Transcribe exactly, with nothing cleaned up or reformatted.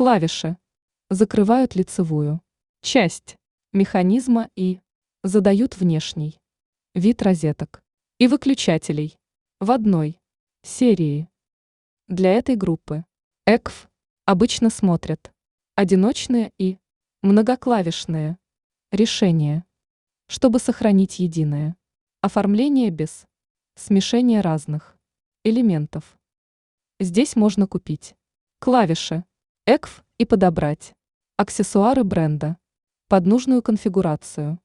Клавиши закрывают лицевую часть механизма и задают внешний вид розеток и выключателей в одной серии. Для этой группы и кей эф обычно смотрят одиночные и многоклавишные решения, чтобы сохранить единое оформление без смешения разных элементов. Здесь можно купить клавиши и кей эф и подобрать аксессуары бренда под нужную конфигурацию.